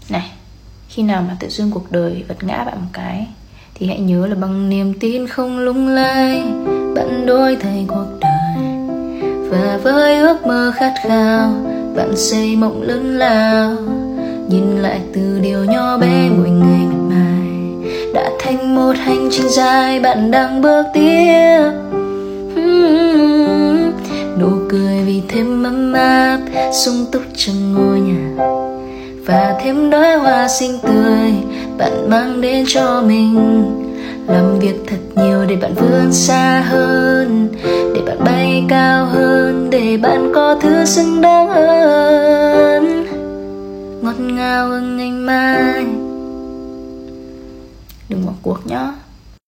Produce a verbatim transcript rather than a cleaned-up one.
Này, khi nào mà tự dưng cuộc đời vật ngã bạn một cái thì hãy nhớ là bằng niềm tin không lung lay, bạn đổi thay cuộc đời. Và với ước mơ khát khao, bạn xây mộng lớn lao. Nhìn lại từ điều nhỏ bé mỗi ngày miệt mài, đã thành một hành trình dài bạn đang bước tiếp. Nụ cười vì thêm ấm áp, sung túc trong ngôi nhà. Và thêm đóa hoa xinh tươi bạn mang đến cho mình. Làm việc thật nhiều để bạn vươn xa hơn, để bạn bay cao hơn, để bạn có thứ xứng đáng hơn. Ngọt ngào hương ngày mai. Đừng bỏ cuộc nhá.